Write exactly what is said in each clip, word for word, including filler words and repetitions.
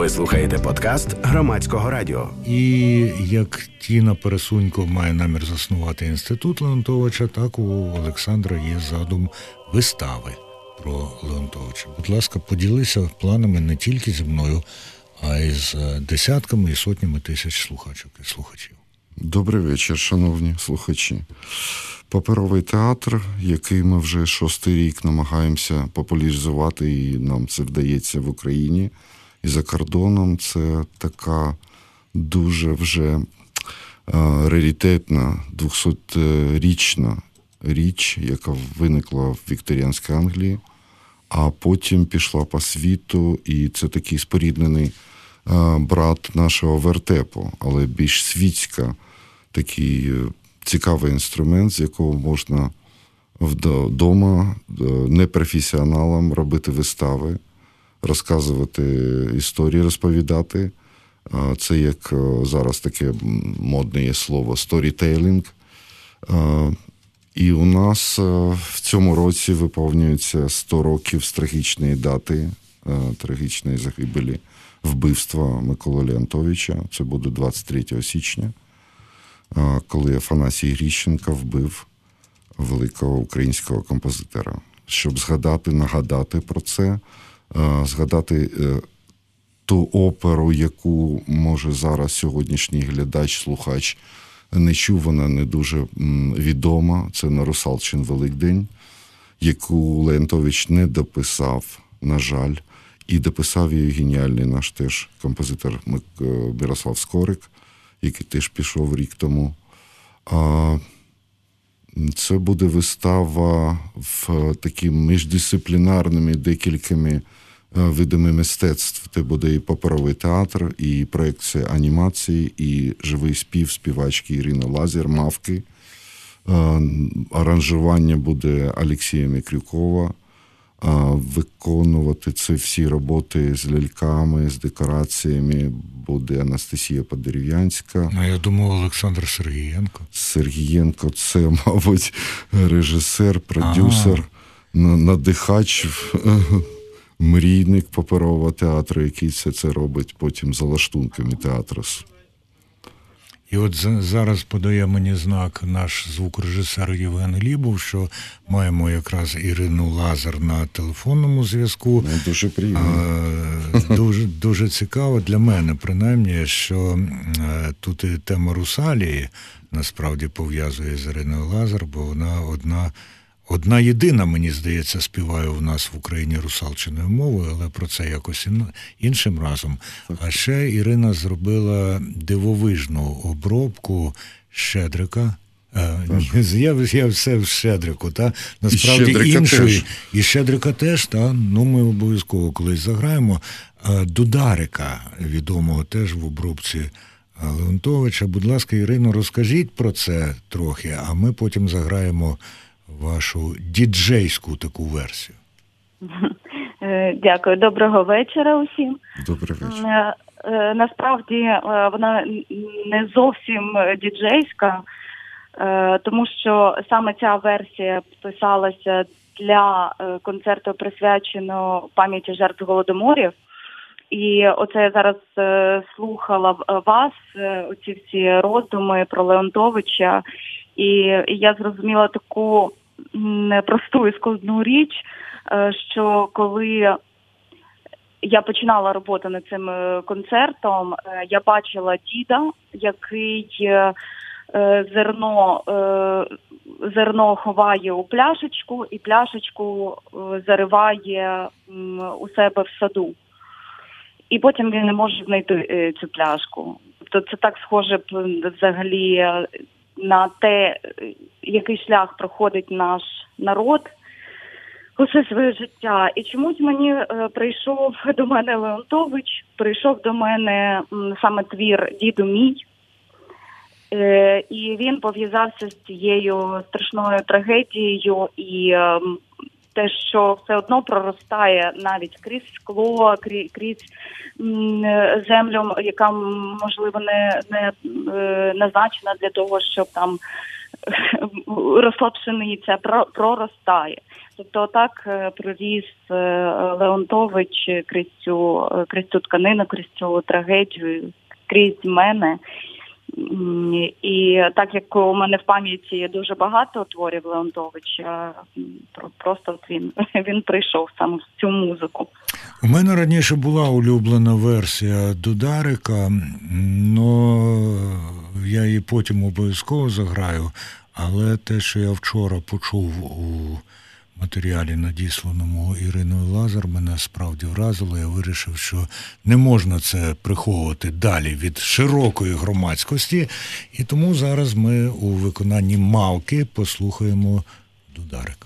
Ви слухаєте подкаст Громадського радіо. І як Тіна Пересунько має намір заснувати інститут Леонтовича, так у Олександра є задум вистави про Леонтовича. Будь ласка, поділися планами не тільки зі мною, а й з десятками і сотнями тисяч слухачок і слухачів. Добрий вечір, шановні слухачі. Паперовий театр, який ми вже шостий рік намагаємося популяризувати, і нам це вдається в Україні і за кордоном, це така дуже вже раритетна, двохсотрічна річ, яка виникла в вікторіанській Англії, а потім пішла по світу, і це такий споріднений брат нашого вертепу, але більш світська, такий цікавий інструмент, з якого можна вдома непрофесіоналам робити вистави, розказувати історії, розповідати. Це як зараз таке модне є слово «сторітейлінг». І у нас в цьому році виповнюється сто років з трагічної дати, трагічної загибелі, вбивства Миколи Леонтовича. Це буде двадцять третього січня, коли Афанасій Гріщенко вбив великого українського композитора. Щоб згадати, нагадати про це, згадати ту оперу, яку, може, зараз сьогоднішній глядач, слухач не чув, вона не дуже відома. Це «На Русалчин Великдень», яку Леонтович не дописав, на жаль, і дописав її геніальний наш теж композитор Мирослав Скорик, який теж пішов рік тому. Це буде вистава в такими міждисциплінарними декількома видами мистецтв. Це буде і паперовий театр, і проекція анімації, і живий спів співачки Ірини Лазер, «Мавки». Аранжування буде Олексія Микрюкова. Виконувати ці всі роботи з ляльками, з декораціями буде Анастасія Подерев'янська. Ну, я думав, Олександр Сергієнко. Сергієнко – це, мабуть, режисер, продюсер, ага. надихач, мрійник паперового театру, який все це робить потім за лаштунками театру. І от зараз подає мені знак наш звукорежисер Євген Глібов, що маємо якраз Ірину Лазер на телефонному зв'язку. Ну, дуже приємно. Дуже, дуже цікаво для мене, принаймні, що тут і тема Русалії насправді пов'язує з Іриною Лазер, бо вона одна Одна єдина, мені здається, співає у нас в Україні русалчиною мовою, але про це якось іншим разом. А ще Ірина зробила дивовижну обробку Щедрика. Я, я все в Щедрику, та? Насправді і іншої. І Щедрика теж, та? Ну, ми обов'язково колись заграємо. Дударика, відомого теж в обробці Леонтовича. Будь ласка, Ірино, розкажіть про це трохи, а ми потім заграємо вашу діджейську таку версію. Дякую. Доброго вечора усім. Добрий вечір. Насправді вона не зовсім діджейська, тому що саме ця версія писалася для концерту, присвяченого пам'яті жертв Голодоморів. І оце я зараз слухала вас, оці всі роздуми про Леонтовича, і я зрозуміла таку непросту і складну річ, що коли я починала роботу над цим концертом, я бачила діда, який зерно, зерно ховає у пляшечку і пляшечку зариває у себе в саду. І потім він не може знайти цю пляшку. Тобто це так схоже взагалі на те, який шлях проходить наш народ усе своє життя. І чомусь мені е, прийшов до мене Леонтович, прийшов до мене м, саме твір «Діду мій», е, і він пов'язався з цією страшною трагедією і е, те, що все одно проростає навіть крізь скло, крізь, крізь м, землю, яка, можливо, не, не е, назначена для того, щоб там росла пшениця, проростає. Тобто так проріс Леонтович крізь цю, крізь цю тканину, крізь цю трагедію, крізь мене. І так як у мене в пам'яті дуже багато творів Леонтовича, просто він, він прийшов саме в цю музику. У мене раніше була улюблена версія Дударика, але я її потім обов'язково заграю, але те, що я вчора почув у матеріалі, надісланому Іриною Лазар, мене справді вразило. Я вирішив, що не можна це приховувати далі від широкої громадськості. І тому зараз ми у виконанні Малки послухаємо Дударик.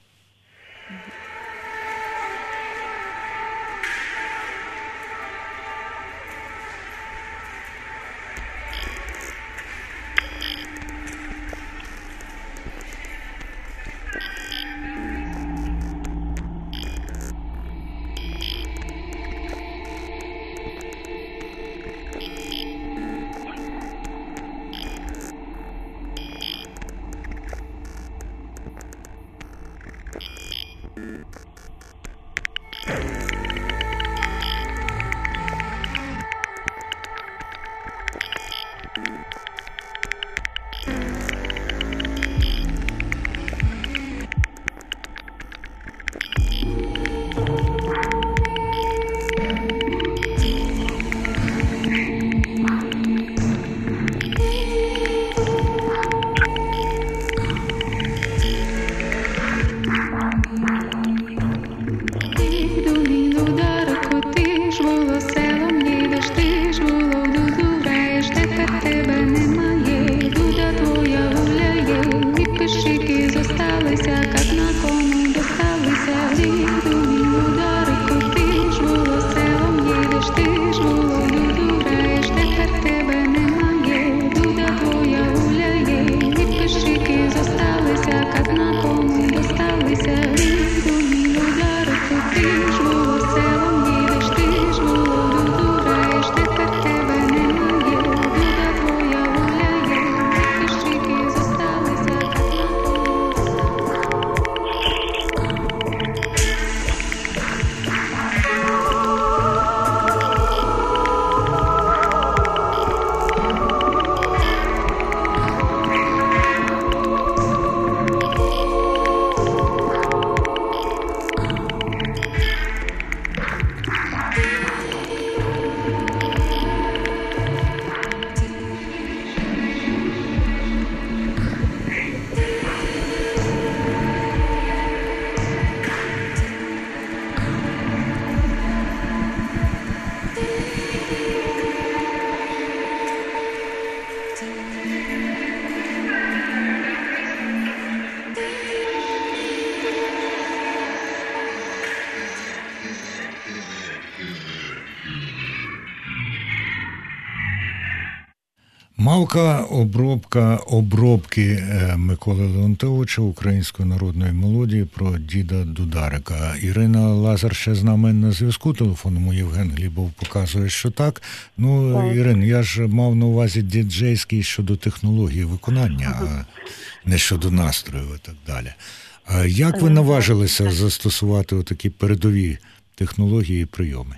Малка – обробка обробки Миколи Леонтовича української народної мелодії про діда Дударика. Ірина Лазар ще з нами на зв'язку телефонному. Євген Глібов показує, що так. Ну, так. Ірин, я ж мав на увазі діджейський щодо технології виконання, а не щодо настрою і так далі. А як ви наважилися застосувати отакі передові технології і прийоми?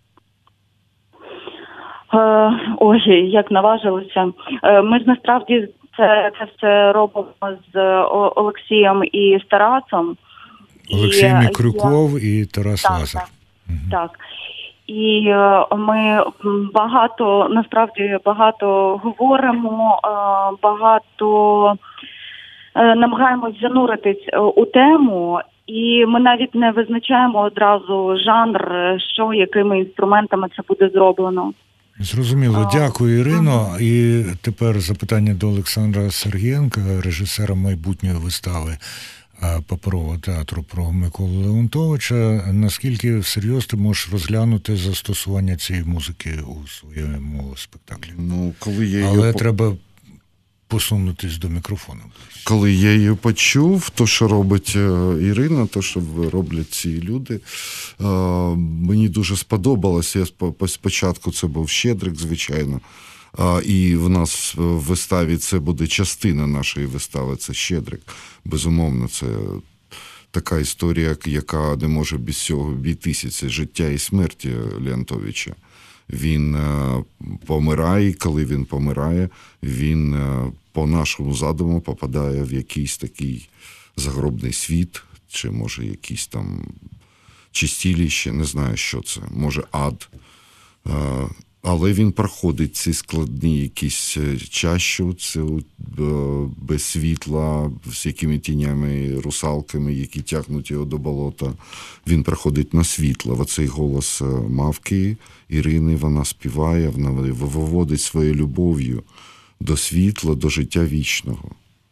Ой, як наважилися. Ми ж насправді це, це все робимо з Олексієм і з Тарасом. Олексій Мікрюков і, і Тарас так, Лазар. Так, угу. так. І ми багато, насправді, багато говоримо, багато намагаємось зануритись у тему. І ми навіть не визначаємо одразу жанр, що, якими інструментами це буде зроблено. Зрозуміло. Дякую, Ірино. І тепер запитання до Олександра Сергієнка, режисера майбутньої вистави Паперового театру про Миколу Леонтовича. Наскільки всерйоз ти можеш розглянути застосування цієї музики у своєму спектаклі? Ну, коли я Але її... треба посунутись до мікрофону. Коли я її почув, то, що робить Ірина, то, що роблять ці люди, мені дуже сподобалося. Я спочатку це був Щедрик, звичайно, І в нас в виставі це буде частина нашої вистави, це Щедрик. Безумовно, це така історія, яка не може без цього обійтися. Це життя і смерть Леонтовича. Він помирає, коли він помирає, він по нашому задуму попадає в якийсь такий загробний світ, чи може якийсь там чистилище, не знаю, що це, може ад. Але він проходить ці складні якісь чащу, це без світла, з якими тінями, русалками, які тягнуть його до болота. Він проходить на світло. Оцей голос мавки Ірини, вона співає, вона виводить своєю любов'ю до світла, до життя вічного.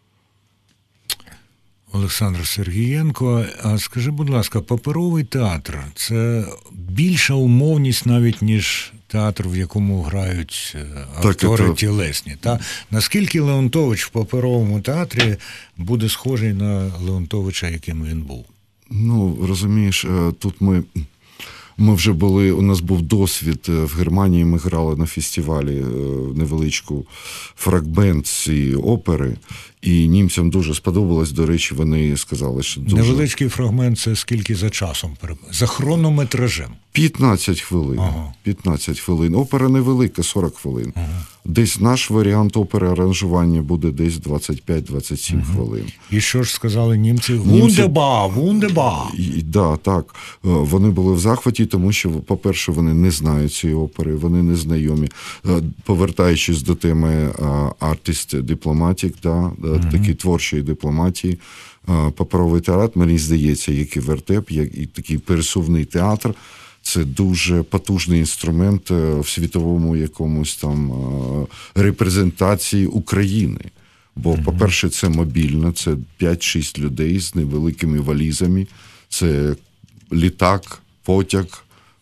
Олександр Сергієнко, а скажи, будь ласка, паперовий театр – це більша умовність навіть, ніж театр, в якому грають актори так, тілесні. Та? Наскільки Леонтович в паперовому театрі буде схожий на Леонтовича, яким він був? Ну, розумієш, тут ми... Ми вже були, у нас був досвід в Германії, ми грали на фестивалі невеличку фрагмент цієї опери, і німцям дуже сподобалось, до речі, вони сказали, що дуже... Невеличкий фрагмент – це скільки за часом? За хронометражем? п'ятнадцять хвилин. Ага. п'ятнадцять хвилин. Опера невелика, сорок хвилин. Ага. Десь наш варіант опери аранжування буде десь двадцять п'ять - двадцять сім ага. хвилин. І що ж сказали німці? Вундеба, вундеба! Да, так. Вони були в захваті, тому що, по-перше, вони не знають цієї опери, вони не знайомі. Повертаючись до теми артист дипломатик, да, ага. такі творчої дипломатії, паперовий театр, мені здається, як і вертеп, як і такий пересувний театр, це дуже потужний інструмент в світовому якомусь там репрезентації України. Бо, mm-hmm. по-перше, це мобільно, це п'ять-шість людей з невеликими валізами, це літак, потяг,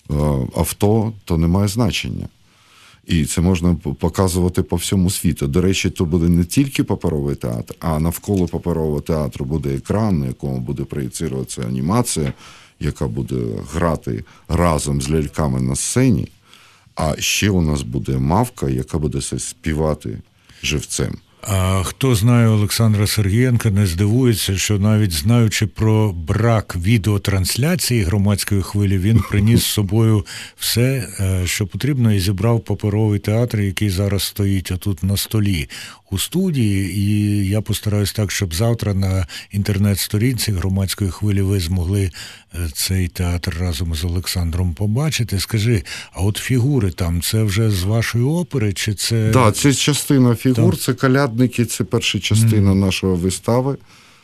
авто, то не має значення. І це можна показувати по всьому світу. До речі, то буде не тільки паперовий театр, а навколо паперового театру буде екран, на якому буде проєцируватися анімація, яка буде грати разом з ляльками на сцені, а ще у нас буде мавка, яка буде співати живцем. А хто знає Олександра Сергієнка, не здивується, що навіть знаючи про брак відеотрансляції громадської хвилі, він приніс з собою все, що потрібно, і зібрав паперовий театр, який зараз стоїть отут на столі у студії. І я постараюсь так, щоб завтра на інтернет-сторінці громадської хвилі ви змогли цей театр разом з Олександром побачити. Скажи, а от фігури там, це вже з вашої опери, чи це... Так, да, це частина фігур, там... це колядники, це перша частина mm. нашої вистави.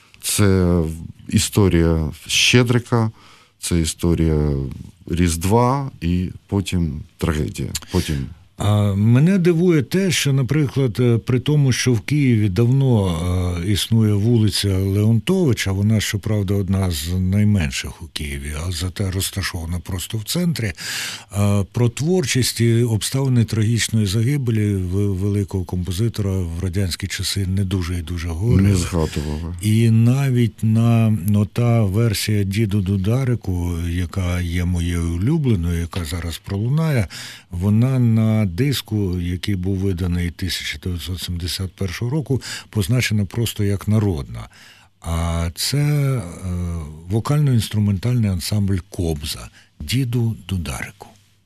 Це історія Щедрика, це історія Різдва і потім трагедія. Потім... А мене дивує те, що, наприклад, при тому, що в Києві давно е, існує вулиця Леонтовича, вона, щоправда, одна з найменших у Києві, а зате розташована просто в центрі, е, про творчість і обставини трагічної загибелі великого композитора в радянські часи не дуже і дуже говорили. Не згадували. І навіть на ну, та версія «Діду Дударику», яка є моєю улюбленою, яка зараз пролунає, вона на диску, який був виданий тисяча дев'ятсот сімдесят першого року, позначена просто як народна. А це е, вокально-інструментальний ансамбль «Кобза» «Діду Дударику».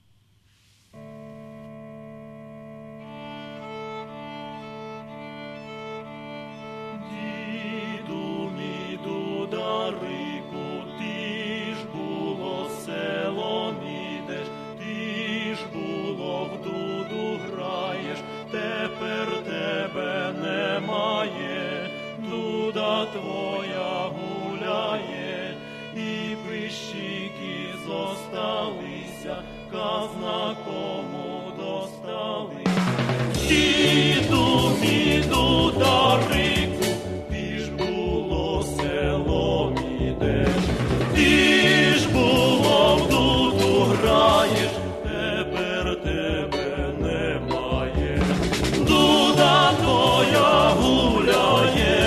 Твоя гуляє, і пищики зосталися, казна кому досталися. Діду, міду, Дарику, ти ж було селом ідеш, ти ж було в дуду граєш, тепер тебе немає. Дуда твоя гуляє,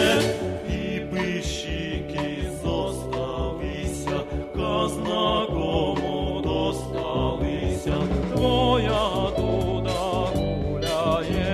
казна кому досталися, твоя дуда гуляє.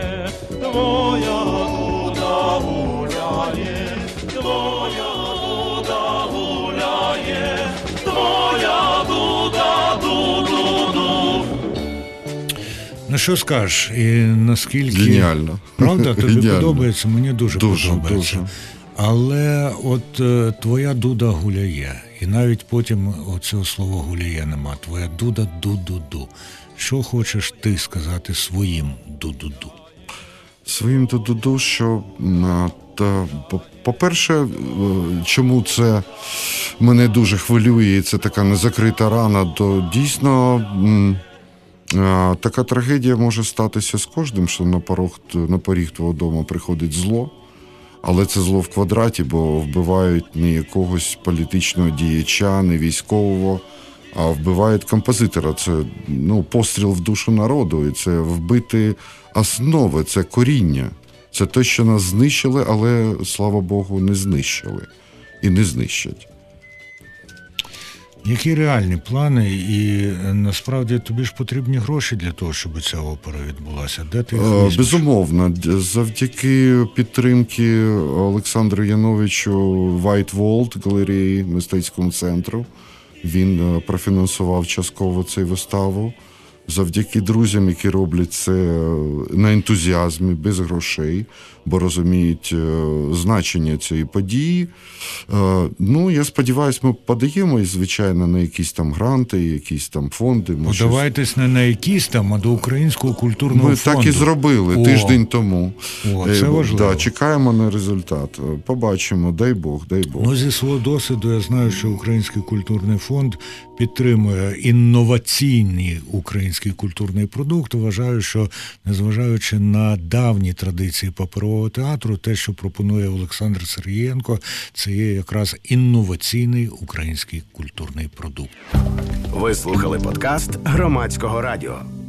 Ну що скажеш, і наскільки... Геніально. Правда? Тобі Геніально. подобається? Мені дуже, Дуже, подобається. дуже. Але от е, твоя дуда гуляє, і навіть потім оцього слова гуляє нема. Твоя дуда ду-ду-ду. Що хочеш ти сказати своїм ду-ду-ду? Своїм ду-ду-ду, що а, та, по- по-перше, е, чому це мене дуже хвилює, і це така незакрита рана, то дійсно м, а, така трагедія може статися з кожним, що на порог, на поріг твого дому приходить зло, але це зло в квадраті, бо вбивають не якогось політичного діяча, не військового, а вбивають композитора. Це, ну, постріл в душу народу, і це вбити основи, це коріння. Це те, що нас знищили, але, слава Богу, не знищили. І не знищать. Які реальні плани? І е, насправді тобі ж потрібні гроші для того, щоб ця опера відбулася. Де ти їх Е, візьмеш? Безумовно, д- завдяки підтримки Олександру Яновичу White World, галереї, мистецькому центру, він е, профінансував частково цю виставу. Завдяки друзям, які роблять це е, на ентузіазмі, без грошей, бо розуміють е, значення цієї події. Е, Ну, я сподіваюся, ми подаємо, звичайно, на якісь там гранти, якісь там фонди. Ми щось- Подавайтесь не на якісь там, а до Українського культурного Ми фонду. так і зробили О, тиждень тому. О, Е, це важливо. Да, чекаємо на результат. Е, Побачимо, дай Бог, дай Бог. Ну, зі свого досвіду я знаю, що Український культурний фонд підтримує інноваційний український культурний продукт. Вважаю, що незважаючи на давні традиції паперового театру, те, що пропонує Олександр Сергієнко, це є якраз інноваційний український культурний продукт. Ви слухали подкаст Громадського радіо.